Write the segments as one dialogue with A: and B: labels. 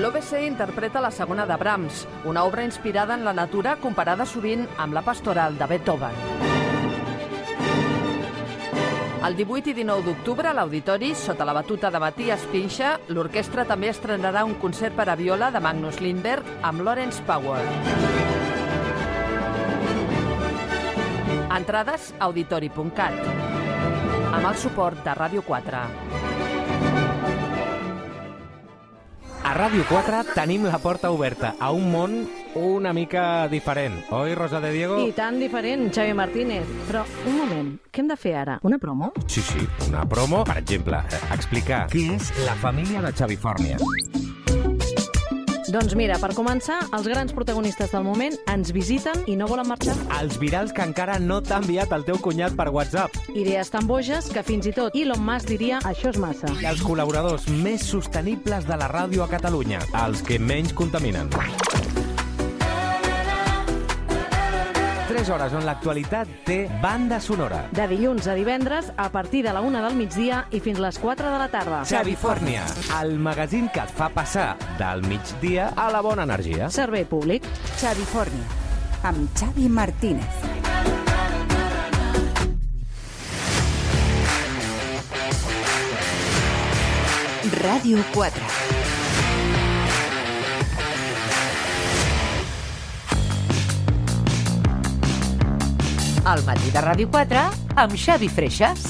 A: L'OBC interpreta la segona de Brahms, una obra inspirada en la natura comparada sovint amb la pastoral de Beethoven. El 18 i 19 d'octubre, a l'Auditori, sota la batuta de Matías Pinxa, l'orquestra també estrenarà un concert per a viola de Magnus Lindberg amb Lawrence Power. Entrades a auditori.cat, amb el suport de Ràdio 4.
B: A Ràdio 4 tenim la porta oberta a un món una mica diferent. Oi, Rosa de Diego?
C: I tan diferent, Xavi Martínez. Però, un moment, què hem de fer ara? Una promo?
B: Sí, una promo. Per exemple, explicar què és la família de Xavifòrnia.
C: Doncs mira, per començar, els grans protagonistes del moment ens visiten i no volen marxar.
B: Els virals que encara no t'ha enviat el teu cunyat per WhatsApp.
C: Idees tan boges que fins i tot Elon Musk diria això és massa.
B: I els col·laboradors més sostenibles de la ràdio a Catalunya, els que menys contaminen. 3 hores on l'actualitat té banda sonora.
C: De dilluns a divendres, a partir de la 1 del migdia i fins les 4 de la tarda.
B: Xavifòrnia, el magazín que et fa passar del migdia a la bona energia.
C: Servei públic.
D: Xavifòrnia, amb Xavi Martínez. Ràdio 4.
E: Al matí de Ràdio 4 amb Xavi Freixas.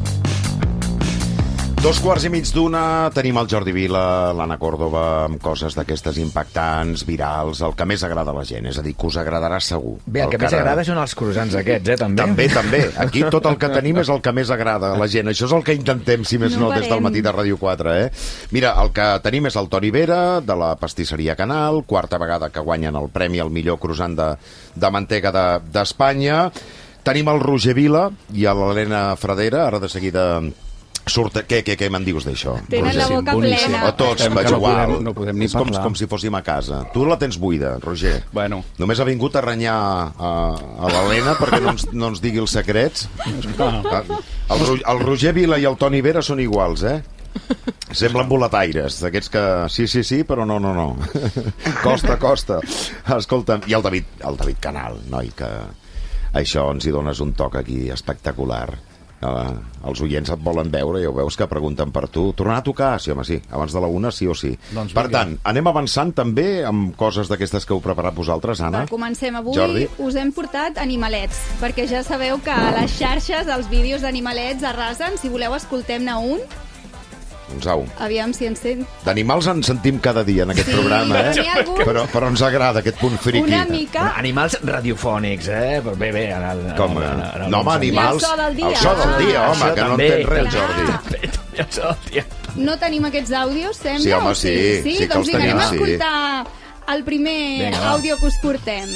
F: 2:15 tenim el Jordi Vila, l'Anna Còrdova, amb coses d'aquestes impactants, virals, el que més agrada a la gent, és a dir, que us agradarà segur.
G: Bé, el que més agrada són els croissants aquests, també.
F: També. Aquí tot el que tenim és el que més agrada a la gent. Això és el que intentem, si més no, des del matí de Ràdio 4, Mira, el que tenim és el Toni Vera, de la pastisseria Canal, quarta vegada que guanyen el premi al millor croissant de mantega d'Espanya. Tenim el Roger Vila i l'Helena Fradera, ara de seguida... Què me'n dius d'això?
H: Tenen la boca plena.
F: A tots, vaig igual.
I: No podem ni
F: és
I: parlar.
F: com si fóssim a casa. Tu la tens buida, Roger.
I: Bueno.
F: Només ha vingut a renyar a l'Helena perquè no ens digui els secrets. El Roger Vila i el Toni Vera són iguals, Semblen boletaires, d'aquests que sí, però no. Costa. Escolta'm, i el David Canal, noi, que això ens hi dones un toc aquí espectacular. Els oients et volen veure, ja ho veus, que pregunten per tu. Tornar a tocar? Sí, home, sí. Abans de la 1, sí o sí.
I: Doncs
F: per tant, anem avançant també amb coses d'aquestes que heu preparat vosaltres, Anna.
H: Comencem. Avui
F: Jordi.
H: Us hem portat animalets, perquè ja sabeu que a les xarxes els vídeos d'animalets arrasen. Si voleu, escoltem-ne un.
F: Doncs au.
H: Aviam si ens sent.
F: D'animals en sentim cada dia en aquest programa, però ens agrada aquest punt friqui.
H: Una mica.
G: Animals radiofònics, Bé.
F: Com? No, home, animals...
H: El so del dia.
F: Home, que no entén res, Jordi.
G: El so del dia.
H: No tenim aquests àudios, sembla?
F: Sí, home, sí. Sí que
H: doncs
F: els tenim,
H: anem a
F: sí.
H: escoltar el primer àudio que us portem.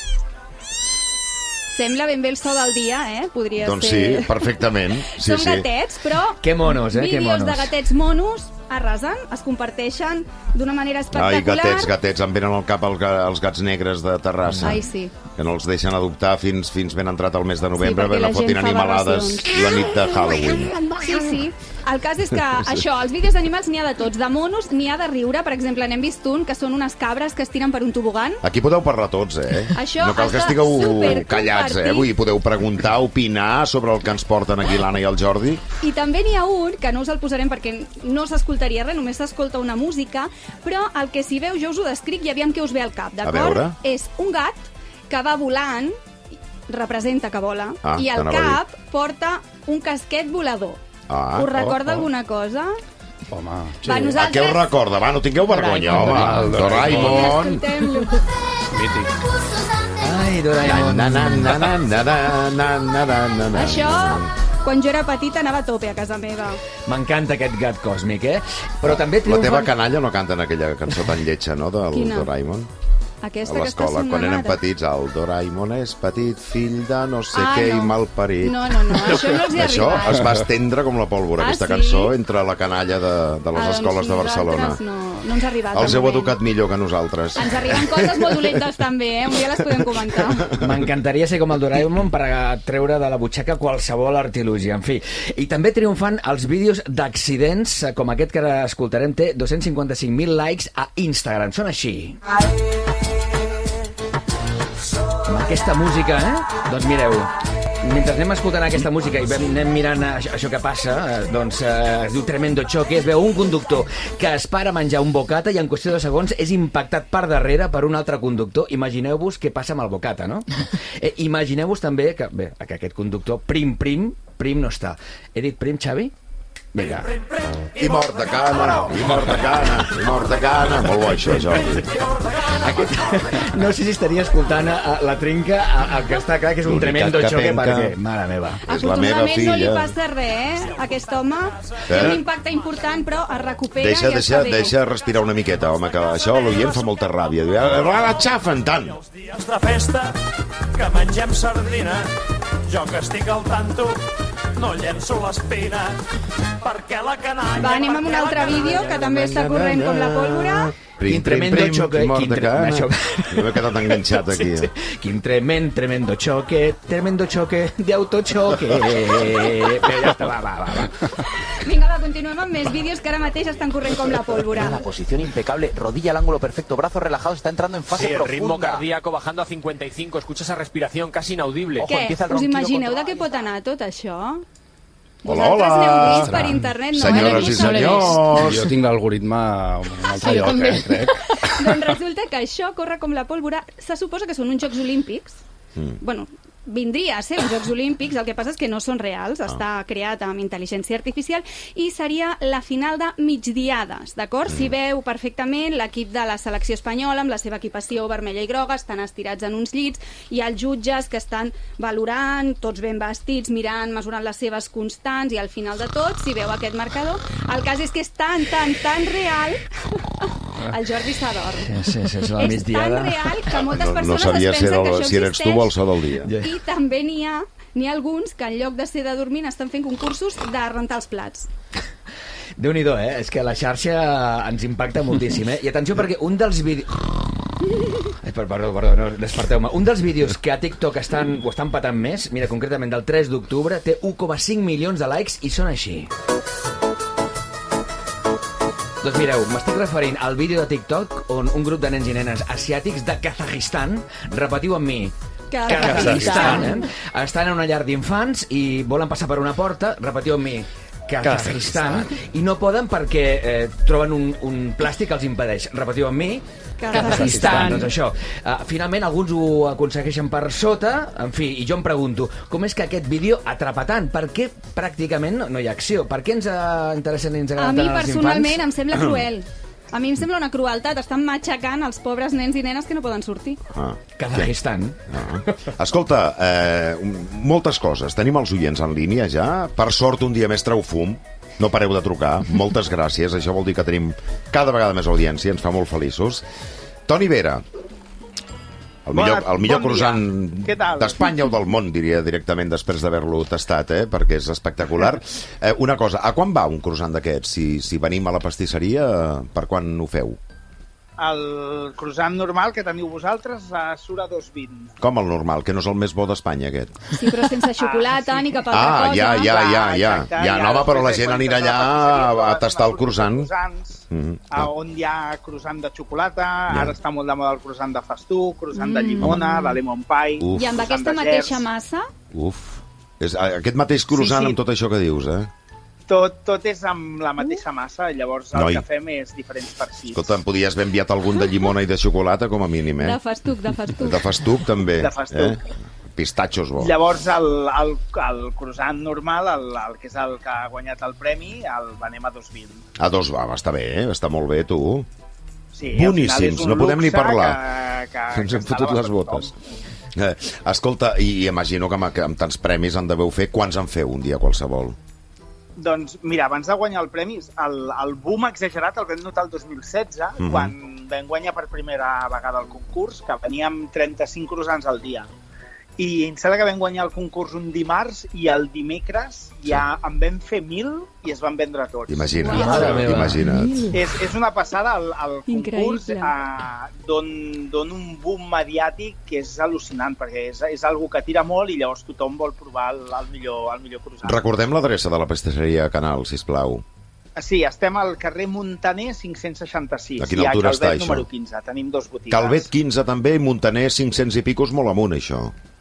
H: Sembla ben bé el so del dia, Podria
F: doncs
H: ser...
F: Doncs sí, perfectament.
H: Són gatets, però...
G: Que monos,
H: vídeos de gatets monos arrasen, es comparteixen d'una manera espectacular.
F: Ai, gatets, em venen al cap els gats negres de Terrassa.
H: Ai, sí.
F: Que no els deixen adoptar fins ben entrat el mes de novembre,
H: perquè
F: no fotin animalades la nit de Halloween.
H: Sí. El cas és que això, els vídeos d'animals n'hi ha de tots, de monos n'hi ha de riure. Per exemple, n'hem vist un que són unes cabres que es tiren per un tobogan.
F: Aquí podeu parlar tots,
H: Això
F: no cal que estigueu callats, Vull dir, podeu preguntar, opinar sobre el que ens porten aquí l'Anna i el Jordi.
H: I també n'hi ha un, que no us el posarem perquè no s'escoltaria res, només s'escolta una música, però el que si veu jo us ho descric i aviam què us ve al cap, d'acord? És un gat que va volant, representa que vola, i al cap porta un casquet volador. Us recorda alguna cosa?
I: Home,
F: sí. A què us recorda? Va, no tingueu vergonya, home. Doraemon.
I: Mític.
G: Ai, Doraemon.
H: Això, quan jo era petita, anava a tope a casa meva.
G: M'encanta aquest gat còsmic, Però també
F: La teva canalla no canten aquella cançó tan lletja, no?, del Doraemon?
H: Aquesta
F: a l'escola, quan érem petits, el Doraemon és petit fill de no sé què i malparit.
H: No, això no els hi ha
F: Això
H: arribat.
F: es va estendre com la pólvora, aquesta cançó, entre la canalla de les escoles de Barcelona.
H: No. ens ha arribat.
F: Els heu educat millor que nosaltres.
H: Ens arriben coses molt dolentes també, un dia les podem comentar.
G: M'encantaria ser com el Doraemon per treure de la butxaca qualsevol artilugi, en fi. I també triomfant els vídeos d'accidents, com aquest que ara escoltarem, té 255.000 likes a Instagram. Són així. Amb aquesta música, Doncs mireu, mentre anem escoltant aquesta música i anem mirant això que passa, doncs es diu Tremendo Choque, es veu un conductor que es para a menjar un bocata i en qüestió de segons és impactat per darrere per un altre conductor. Imagineu-vos què passa amb el bocata, no? Imagineu-vos també que aquest conductor prim no està. He dit prim, Xavi? Vinga.
F: I mort de cana, i mort de cana, i mort de cana. Molt bo, això, Jordi.
G: No sé si estaria escoltant la trinca, el que està clar que és un tremendo xoque, perquè, mare meva.
F: És la meva filla.
H: No li passa res, Aquest home té un impacte important, però es recupera i està bé.
F: Deixa respirar una miqueta, home, que això a l'oient fa molta ràbia. La xafen tant.
J: Els dies de festa, que mengem sardina, jo que estic al tanto, no llenço l'espina, perquè la canalla...
H: Va, anem amb un altre vídeo que també està corrent com la pólvora.
G: Quin tremendo choque,
F: mort de cana. Jo m'he quedat enganxat aquí.
G: Quin tremendo choque de autochoque. Però ja està, va.
H: Vinga, va, continuem amb més vídeos que ara mateix estan corrent com la pólvora.
K: La posición impecable, rodilla al ángulo perfecto, brazos relajados, está entrando en fase profunda.
L: El ritmo cardíaco bajando a 55, escucha esa respiración casi inaudible.
H: Ojo, què? Us imagineu de què pot anar tot això?
F: Hola,
H: Vosaltres n'heu vist per internet, no?
F: Senyores i senyors.
I: Jo tinc l'algoritme un altre lloc, crec.
H: Doncs resulta que això corre com la pólvora. Se suposa que són uns Jocs Olímpics. Bueno, vindria a ser uns Jocs Olímpics, el que passa és que no són reals, està creat amb intel·ligència artificial i seria la final de migdiades, d'acord? Si veu perfectament l'equip de la selecció espanyola amb la seva equipació vermella i groga, estan estirats en uns llits, i els jutges que estan valorant, tots ben vestits, mirant, mesurant les seves constants, i al final de tot, si veu aquest marcador, el cas és que és tan real... El Jordi s'adorm.
G: Sí, és la migdiada.
H: És tan real que moltes persones
F: no sabia
H: es pensen que això
F: si eres tu o el so del dia.
H: I també n'hi ha alguns que en lloc de ser de dormir estan fent concursos de rentar els plats.
G: Déu-n'hi-do, És que la xarxa ens impacta moltíssim, I atenció, perquè un dels vídeos... Perdó, no, desperteu-me. Un dels vídeos que a TikTok estan patant més, mira, concretament del 3 d'octubre, té 1,5 milions de likes i són així. Doncs mireu, m'estic referint al vídeo de TikTok on un grup de nens i nenes asiàtics de Kazajistan, repetiu amb mi, Kazajistan, estan en una llar d'infants i volen passar per una porta, repetiu amb mi, Kazajistan, i no poden perquè troben un plàstic que els impedeix. Repetiu amb mi, Kazajistan. Doncs això, finalment alguns ho aconsegueixen per sota, en fi, i jo em pregunto, com és que aquest vídeo atrapa tant? Per què pràcticament no hi ha acció? Per què ens interessa i ens agrada tant als infants?
H: A mi personalment em sembla cruel. A mi em sembla una crueltat. Estan matxacant els pobres nens i nenes que no poden sortir.
G: Kazajistan.
F: Escolta, moltes coses. Tenim els oients en línia ja. Per sort, un dia més treu fum. No pareu de trucar. Moltes gràcies. Això vol dir que tenim cada vegada més audiència. Ens fa molt feliços. Toni Vera. El millor croissant d'Espanya o del món, diria directament, després d'haver-lo tastat, perquè és espectacular. Una cosa, a quan va un croissant d'aquests? Si venim a la pastisseria, per quan ho feu?
M: El croissant normal que teniu vosaltres surt a 2,20.
F: Com el normal, que no és el més bo d'Espanya, aquest?
H: Sí, però sense xocolata ni cap altra cosa.
F: Ja, no, però la gent anirà allà a tastar el croissant.
M: On hi ha croissant de xocolata, ara està molt de moda el croissant de festuc, croissant de llimona, de lemon pie...
H: I amb aquesta mateixa massa?
F: Aquest mateix croissant amb tot això que dius,
M: Tot és amb la mateixa massa, llavors el que fem és diferents farcits.
F: Escolta, em podies haver enviat algun de llimona i de xocolata, com a mínim,
H: De festuc.
F: De festuc, també.
M: De festuc.
F: Pistatxos, bo.
M: Llavors, el croissant normal, el que és el que ha guanyat el premi, el venem a 2,20.
F: A 2, està bé, està molt bé, tu.
M: Sí,
F: boníssims, no podem ni parlar.
M: Que
F: ens hem fotut les botes. Escolta, i imagino que amb tants premis en deveu fer. Quants en feu un dia qualsevol?
M: Doncs mira, abans de guanyar el premi, el boom exagerat el vam notar el 2016, quan vam guanyar per primera vegada el concurs, que veníem 35 croissants al dia. I em sembla que vam guanyar el concurs un dimarts i el dimecres ja en vam fer 1.000 i es van vendre tots.
F: Imagina't.
M: És una passada el concurs, dona un boom mediàtic que és al·lucinant, perquè és algo que tira molt i llavors tothom vol provar el millor croissant.
F: Recordem l'adreça de la pastisseria Canal, sisplau.
M: Sí, estem al carrer Montaner 566.
F: A quina altura està,
M: això? Número 15. Tenim 2 botigues.
F: Calvet 15 també, i Montaner 500 i picos, molt amunt, això.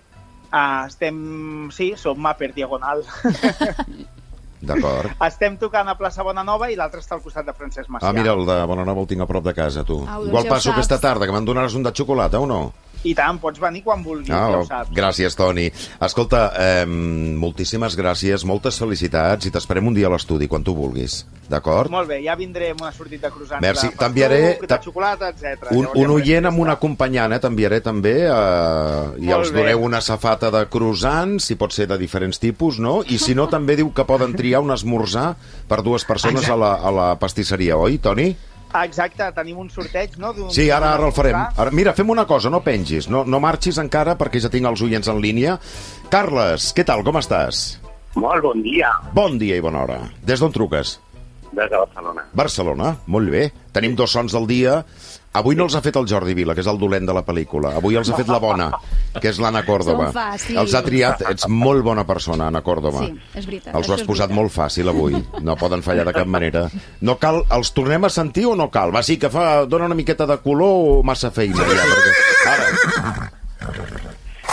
M: Som a per diagonal.
F: D'acord.
M: Estem tocant a plaça Bonanova i l'altre està al costat de Francesc Macià.
F: Mira, el de Bonanova el tinc a prop de casa, tu. Igual passo aquesta tarda, que me'n donaràs un de xocolata, o no?
M: I tant, pots venir quan vulguis, ja ho saps.
F: Gràcies, Toni. Escolta, moltíssimes gràcies, moltes felicitats i t'esperem un dia a l'estudi, quan tu vulguis. D'acord?
M: Molt bé, ja vindré amb una sortida de croissants.
F: Merci.
M: De xocolata, etc.
F: Un oient amb un acompanyant, t'enviaré també, i els doneu una safata de croissants, si pot ser de diferents tipus, no? I si no, també diu que poden triar un esmorzar per 2 persones a la pastisseria, oi, Toni?
M: Exacte, tenim un sorteig, no?
F: Sí, ara el farem. Mira, fem una cosa, no pengis, no marxis encara perquè ja tinc els oients en línia. Carles, què tal, com estàs?
N: Molt bon dia.
F: Bon dia i bona hora. Des d'on truques?
N: Des de Barcelona.
F: Barcelona, molt bé. Tenim 2 sons del dia. Avui no els ha fet el Jordi Vila, que és el dolent de la pel·lícula. Avui els ha fet la bona, que és l'Anna Còrdova. Els ha triat. Ets molt bona persona, Anna Còrdova.
H: Sí, és veritat.
F: Els ho has posat molt fàcil avui. No poden fallar de cap manera. No cal... Els tornem a sentir o no cal? Va, sí, que dona una miqueta de color o massa feina, ja, perquè... Ara...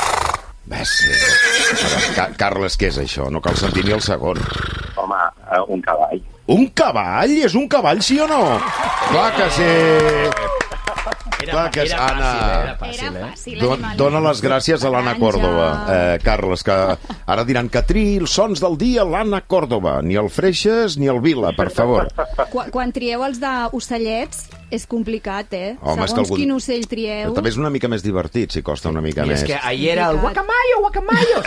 F: Carles, què és això? No cal sentir ni el segon.
N: Home, un cavall.
F: Un cavall? És un cavall, sí o no? Clar que sí! Clar que és, Anna. Dóna les gràcies a l'Anna Còrdova. Carles, que ara diran que triï els sons del dia l'Anna Còrdova. Ni el Freixes ni el Vila, per favor.
H: Quan trieu els d'ocellets és complicat,
F: Home,
H: segons quin ocell trieu.
F: També és una mica més divertit, si costa una mica més.
G: I és que ahir era el guacamayo, guacamayo.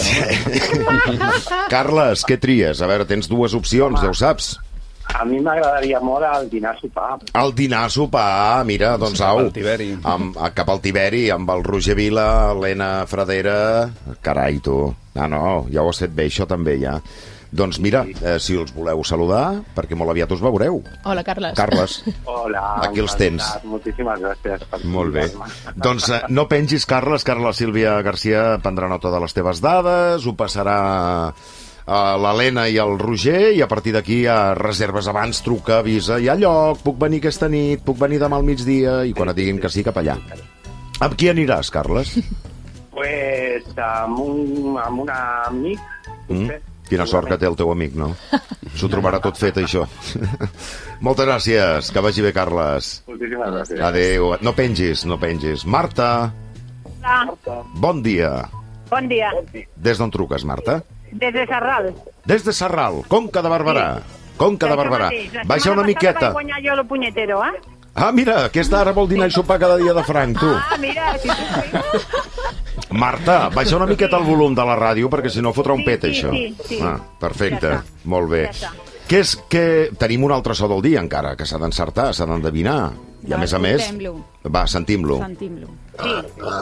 F: Carles, què tries? A veure, tens 2 opcions, ja ho saps.
N: A mi m'agradaria molt el dinar-sopar.
F: El dinar-sopar, mira, doncs au. Cap al Tiberi, amb el Roger Vila, l'Helena Fradera... Carai, tu. No, ja ho has fet bé, això també, ja. Doncs mira, si els voleu saludar, perquè molt aviat us veureu.
O: Hola, Carles.
F: Carles.
N: Hola.
F: Aquí els tens.
N: Moltíssimes gràcies.
F: Molt bé. Doncs no pengis, Carles, que la Sílvia Garcia prendrà nota de les teves dades, ho passarà a l'Helena i al Roger, i a partir d'aquí ja reserves abans, truca, avisa, hi ha lloc, puc venir aquesta nit, puc venir demà al migdia, i quan et diguin que sí, cap allà. Amb qui aniràs, Carles?
N: Pues amb un amic, potser.
F: Quina sort que té el teu amic, no? S'ho trobarà tot fet, això. Moltes gràcies. Que vagi bé, Carles.
N: Moltíssimes gràcies.
F: Adéu. No pengis, no pengis. Marta.
P: Hola.
F: Bon dia.
P: Bon dia.
F: Des d'on truques, Marta?
P: Des de Sarral.
F: Des de Sarral, Conca de Barberà. Conca de Barberà. Baixa una miqueta.
P: Vaig guanyar jo el punyetero,
F: mira, aquesta ara vol dinar i sopar cada dia de franc, tu.
P: Mira, sí.
F: Marta, baixa una miqueta el volum de la ràdio, perquè si no fotrà un pet, això.
P: Sí.
F: Perfecte, molt bé. Que tenim un altre so del dia, encara, que s'ha d'encertar, s'ha d'endevinar. I a més, va, sentim-lo.
P: Sí.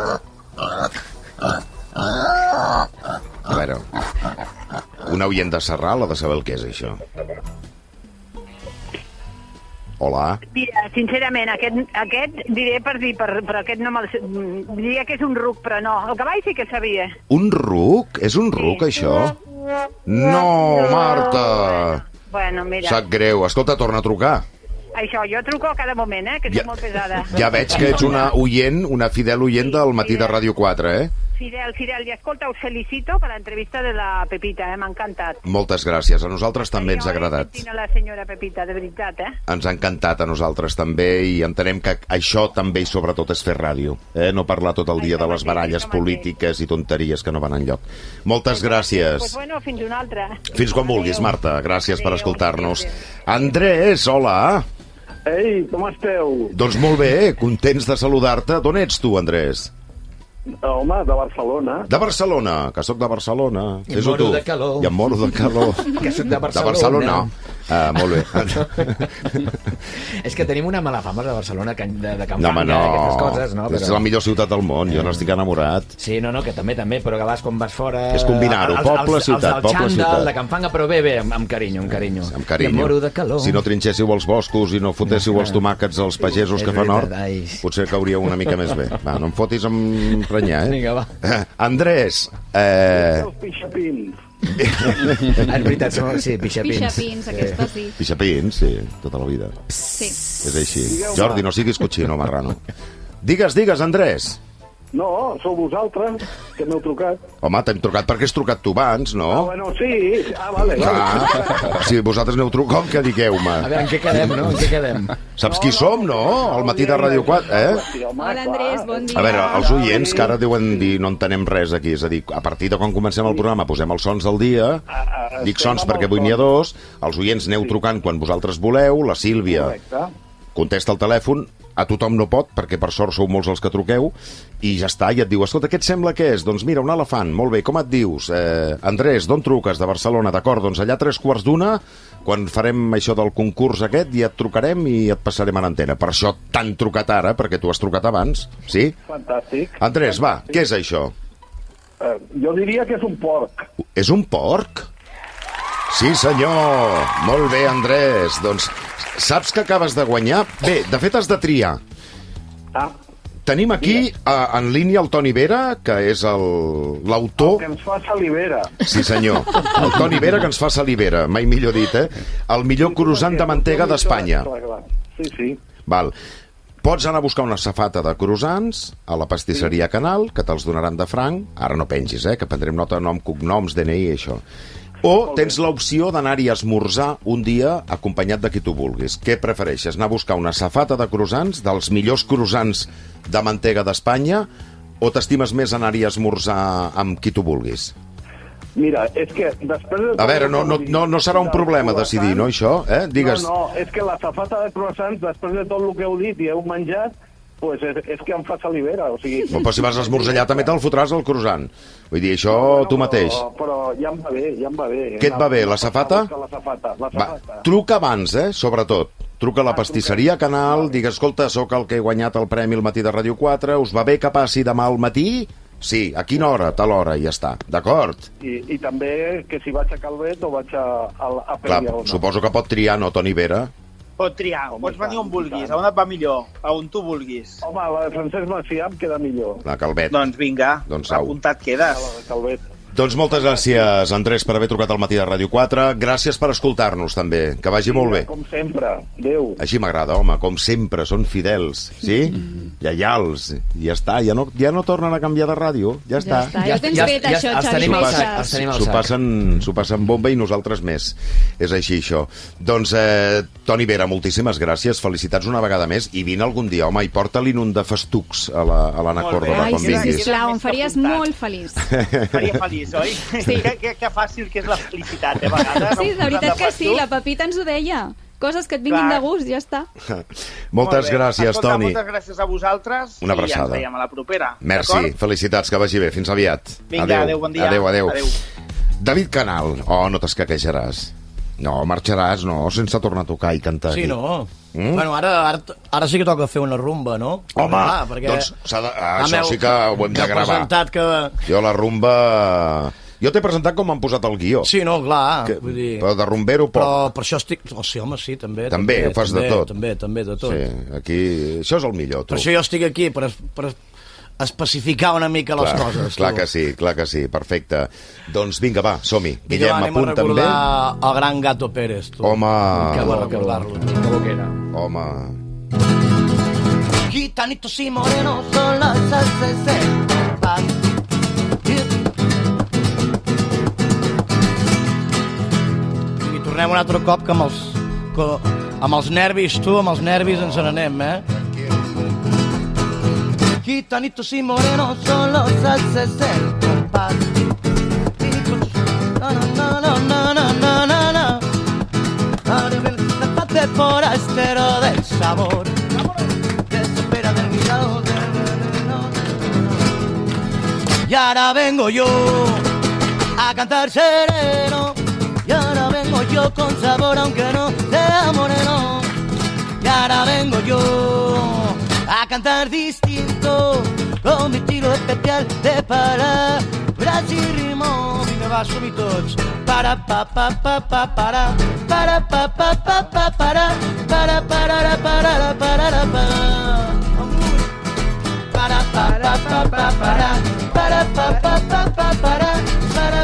F: A veure, un oient de Sarral ha de saber el que és, això. Hola.
P: Mira, sincerament, aquest diré per dir, però aquest no me'l... Diria que és un ruc, però no. El cavall sí que sabia.
F: Un ruc? És un ruc, això? No, Marta!
P: Bueno, mira...
F: Sap greu. Escolta, torna a trucar.
P: Això, jo truco a cada moment, que soc molt pesada.
F: Ja veig que ets una fidel oient del Matí de Ràdio 4,
P: Fidel. I escolta, us felicito per l'entrevista de la Pepita, m'ha encantat.
F: Moltes gràcies, a nosaltres també ens ha agradat.
P: Jo la senyora Pepita, de veritat,
F: Ens ha encantat a nosaltres també, i entenem que això també i sobretot és fer ràdio, no parlar tot el dia de les baralles polítiques i tonteries que no van enlloc. Moltes gràcies.
P: Pues bueno, fins una altra.
F: Fins quan vulguis, Marta. Gràcies per escoltar-nos. Andrés, hola.
N: Ei, com esteu?
F: Doncs molt bé, contents de saludar-te. D'on ets tu, Andrés?
N: Home, de Barcelona.
F: De Barcelona, que sóc de Barcelona.
G: I em moro de calor.
F: I em moro de calor.
G: Que sóc de Barcelona.
F: De Barcelona. Molt bé.
G: És que tenim una mala fama de Barcelona, de Can
F: No, home,
G: Fanga, aquestes coses, no?
F: És la millor ciutat del món, jo n'estic enamorat.
G: Sí, no, que també, però que vas quan vas fora...
F: És combinar-ho, poble, ciutat, poble, ciutat.
G: Els del Xandall, de Can Fanga, però bé, amb carinyo.
F: Amb carinyo.
G: I moro de calor.
F: Si no trinxéssiu els boscos i no fotéssiu els tomàquets als pagesos que fan hort, potser cauria una mica més bé. Va, no em fotis amb prenyar,
G: Vinga, va.
F: Andrés...
N: Els pixapins.
G: És veritat, sí, pixapins.
H: Pixapins, aquesta sí.
F: Pixapins, sí, tota la vida.
H: Sí.
F: És així. Jordi, no siguis cochino, marrano. Digues, Andrés.
N: No, sou vosaltres, que m'heu trucat.
F: Home, t'hem trucat perquè has trucat tu abans, no?
N: Ah, bueno, sí. Vale.
F: Si vosaltres n'heu trucat, com que digueu-me?
G: A veure, en què quedem, no? En què quedem?
F: Saps qui som, no? Al matí de Ràdio 4,
H: Hola, Andrés, bon dia.
F: A veure, els oients que ara deuen dir no entenem res aquí, és a dir, a partir de quan comencem el programa posem els sons del dia, dic sons perquè avui n'hi ha dos, els oients aneu trucant quan vosaltres voleu, la Sílvia contesta el telèfon, a tothom no pot, perquè per sort sou molts els que truqueu, i ja està, i et diu, escolta, què et sembla que és? Doncs mira, un elefant, molt bé, com et dius? Andrés, d'on truques? De Barcelona, d'acord, doncs allà 3:15, quan farem això del concurs aquest, ja et trucarem i et passarem a l'antena. Per això t'han trucat ara, perquè tu has trucat abans, sí?
N: Fantàstic.
F: Andrés, va, què és això?
N: Jo diria que és un porc.
F: És un porc? Sí, senyor. Molt bé, Andrés. Doncs saps que acabes de guanyar? Bé, de fet has de triar. Tenim aquí en línia el Toni Vera, que és l'autor...
N: El que ens fa salivera.
F: Sí, senyor. El Toni Vera, que ens fa salivera. Mai millor dit, el millor croissant de mantega d'Espanya.
N: Sí.
F: Val. Pots anar a buscar una safata de croissants a la pastisseria Canal, que te'ls donaran de franc. Ara no pengis, que prendrem nota de nom, cognoms, DNI, això. O tens l'opció d'anar-hi a esmorzar un dia acompanyat de qui tu vulguis. Què prefereixes? Anar a buscar una safata de croissants, dels millors croissants de mantega d'Espanya, o t'estimes més anar-hi a esmorzar amb qui tu vulguis?
N: Mira, és que després de...
F: A veure, no serà un problema decidir, no, això? Digues...
N: No, és que la safata de croissants, després de tot el que heu dit i heu menjat, pues és que em fa salivera, o sigui...
F: Però si vas a esmorzar allà també te'l fotràs al croissant. Vull dir, això tu mateix.
N: Però ja em va bé,
F: Què et va bé, la safata?
N: La safata.
F: Truca abans, sobretot. Truca a la pastisseria Canal, digues, escolta, sóc el que he guanyat el premi al matí de Ràdio 4, us va bé que passi demà al matí? Sí, a quina hora? Tal hora, i ja està. D'acord?
N: I també que si vaig a Calvet o vaig a
F: Clar, suposo que pot triar, no, Toni Vera?
M: Pot triar, pots venir on vulguis, a on et va millor, a on tu vulguis.
N: Home, la de Francesc Macià em queda millor.
F: La Calvet.
M: Doncs vinga, apuntat quedes.
N: La de Calvet.
F: Doncs moltes gràcies, Andrés, per haver trucat al matí de Ràdio 4. Gràcies per escoltar-nos, també. Que vagi molt bé.
N: Com sempre. Adéu.
F: Així m'agrada, home, com sempre. Són fidels, sí? Lleials. I ja està, ja no tornen a canviar de ràdio. Ja està.
H: Ja ho tens fet, això, Xavi.
F: S'ho passen bomba i nosaltres més. És així, això. Doncs, Toni Vera, moltíssimes gràcies. Felicitats una vegada més. I vine algun dia, home, i porta-li un de festucs a l'Anna Córdoba, quan vinguis.
H: Ai, sisplau, em faries molt feliç.
M: Faria feliç, oi? Sí. Que fàcil que és la felicitat, a vegades.
H: Sí, de veritat que sí, la Pepita ens ho deia. Coses que et vinguin de gust, ja està.
F: Moltes gràcies, Toni.
M: Moltes gràcies a vosaltres.
F: Una abraçada.
M: I ens veiem a la propera.
F: Merci, felicitats, que vagi bé. Fins aviat.
M: Vinga, adéu, bon dia.
F: Adéu. David Canal. Oh, no t'escaquejaràs. No, marxaràs, no, sense tornar a tocar i cantar.
O: Sí, no. Bueno, ara sí que toca fer una rumba, no?
F: Home, doncs això sí que ho hem de gravar. Jo la rumba... Jo t'he presentat com m'han posat el guió.
O: Sí, no, clar. Vull dir...
F: Però de rumbero poc.
O: Però per això estic... Oh, sí, home, sí, també.
F: També, ho fas de tot.
O: També, de tot.
F: Sí, aquí... Això és el millor, tu.
O: Per això jo estic aquí, per especificar una mica les coses.
F: Clar que sí, perfecte. Doncs vinga, va, som-hi. Guillem, apunta també.
O: Anem a recordar el gran Gato Pérez, tu.
F: Home.
O: Que bo recordar-lo. Que bo que era.
F: Home.
Q: Gitanitos y morenos son las
O: I tornem un altre cop que amb els nervis, tu, amb els nervis ens n'anem,
Q: Gitanitos y morenos son los haces del compás. De forastero del sabor, desespera del mirado. Y ahora vengo yo a cantar sereno y ahora vengo yo con sabor aunque no sea moreno. Y ahora vengo yo a cantar distinto, con mi estilo especial de palabras y ritmo. Vinga, va, som-hi tots. Para pa pa pa pa para pa pa pa pa para para para para para para pa pa pa pa para pa pa pa pa para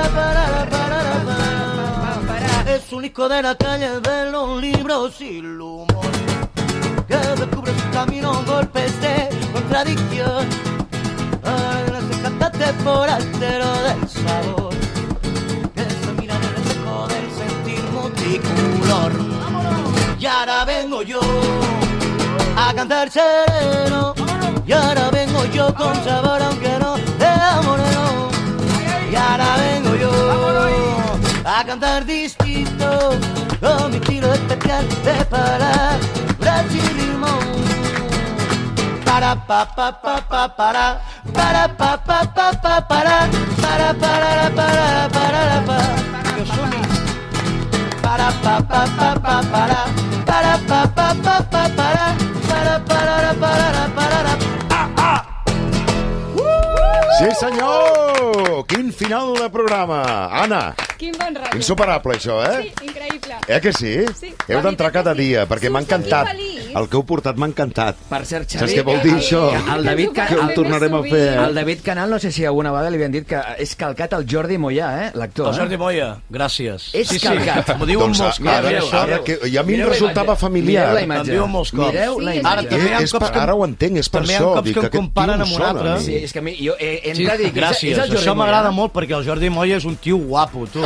Q: para. Es un hijo de la calle de los libros y el humor, que descubre su camino, golpes de contradicción. Ahora se cantate por altero del sabor, que se mira en el espejo del sentir multicolor. Y ahora vengo yo a cantar sereno, y ahora vengo yo con sabor aunque no sea moreno. Y ahora vengo yo a cantar distinto, con mi estilo especial de palabras y ritmo. Para pa pa pa pa para pa pa pa pa para que som-hi. Para pa pa pa pa para pa pa pa para.
F: Sí, senyor! Quin final de programa! Anna!
H: Quin bon rotllo.
F: Insuperable, això,
H: Sí, increïble.
F: Que sí?
H: Sí.
F: Heu d'entrar cada dia, perquè m'ha encantat.
H: feliç.
F: El que heu portat m'ha encantat.
G: Per cert, Xavi...
F: Saps què vol dir això?
G: El David
F: Que ho tornarem a fer,
G: El David Canal, no sé si alguna vegada li havien dit que és calcat el Jordi Moyà, l'actor.
O: El Jordi Moya, gràcies.
G: És calcat.
O: M'ho diuen
F: Doncs
O: molts cops.
F: ara que a mi em resultava familiar.
G: Mireu la imatge.
O: Em diuen molts cops.
G: Mireu la imatge.
O: Ara també hi ha cops que...
F: Ara ho entenc, és per
O: també hi ha
F: això.
O: cops
F: Dic
O: que
F: que
O: em
F: aquest
O: comparen
F: tio
O: amb un
F: sona
O: altre.
F: a mi.
G: Sí, és que a mi, jo he
O: Sí,
G: entrat i dic,
O: gràcies,
G: és el Jordi
O: això m'agrada
G: Moyà.
O: molt perquè el Jordi Moya és un tio guapo, tu.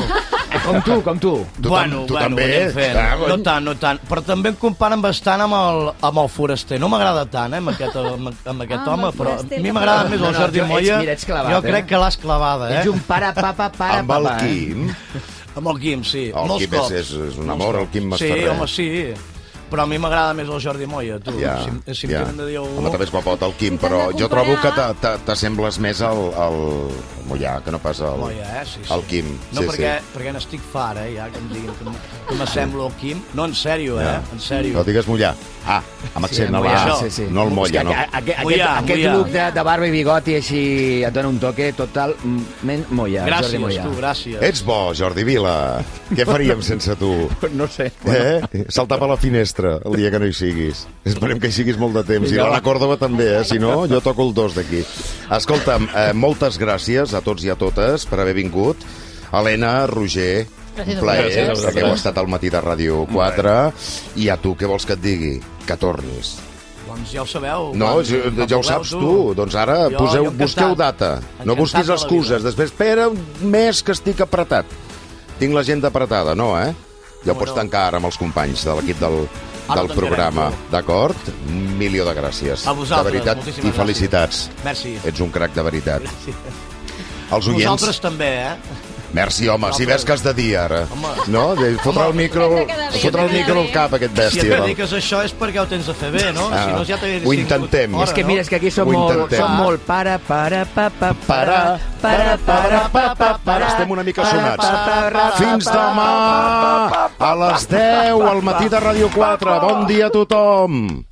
G: Com tu.
O: Bueno,
F: tu també.
O: ho anem fent. No tant. Però també em comparen bastant amb el Foraster. No m'agrada tant, amb aquest home, però a mi m'agrada més el Jordi Moya.
G: Ets clavat,
O: Jo crec que l'has clavada,
G: Ets un para.
F: Amb el Quim.
O: Amb el Quim, sí.
F: El
O: Molts
F: Quim
O: cops.
F: és un amor, el Quim Masferrer.
O: Sí, home, sí. Però a mi m'agrada més el Jordi Moya, tu. Si em tenen de dir algú...
F: Home, també és guapot el Quim, però jo trobo que t'assembles més al Moyà, que no pas al
O: Moya, sí.
F: Al Quim.
O: No, perquè n'estic fart, ja, que em diguin que m'assemblo al Quim. No, en sèrio, en sèrio.
F: No digues Moyà. Amb accent a la... No el Moya, no.
G: Aquest look de barba i bigoti així et dona un toque totalment Moyà.
O: Gràcies, tu, gràcies.
F: Ets bo, Jordi Vila. Què faríem sense tu?
G: No sé.
F: Saltar per la finestra el dia que no hi siguis. Esperem que hi siguis molt de temps. I l'Anna Còrdova també, si no, jo toco el 2 d'aquí. Escolta'm, moltes gràcies a tots i a totes per haver vingut. Helena, Roger, un plaer, perquè heu estat al matí de Ràdio 4. I a tu, què vols que et digui? Que tornis.
O: Doncs ja ho sabeu.
F: No, ja ho saps tu. Doncs ara busqueu data. No busquis excuses. Després, espera un mes que estic apretat. Tinc l'agenda apretada, no, Ja ho pots tancar ara amb els companys de l'equip del programa. D'acord? Un milió de gràcies.
O: A vosaltres,
F: de veritat,
O: moltíssimes
F: i felicitats.
O: Merci.
F: Ets un crac de veritat. Els oients...
O: Vosaltres també,
F: Merci, home, si ves que has de dir ara. No? Fotre el micro al cap, aquest bèstia.
O: Si et dediques a això és perquè ho tens de fer bé, no? Si no ja t'hagués...
F: Ho intentem.
G: És que mira, és que aquí som molt para.
F: Estem una mica sonats. Fins demà a les 10 al matí de Ràdio 4. Bon dia a tothom.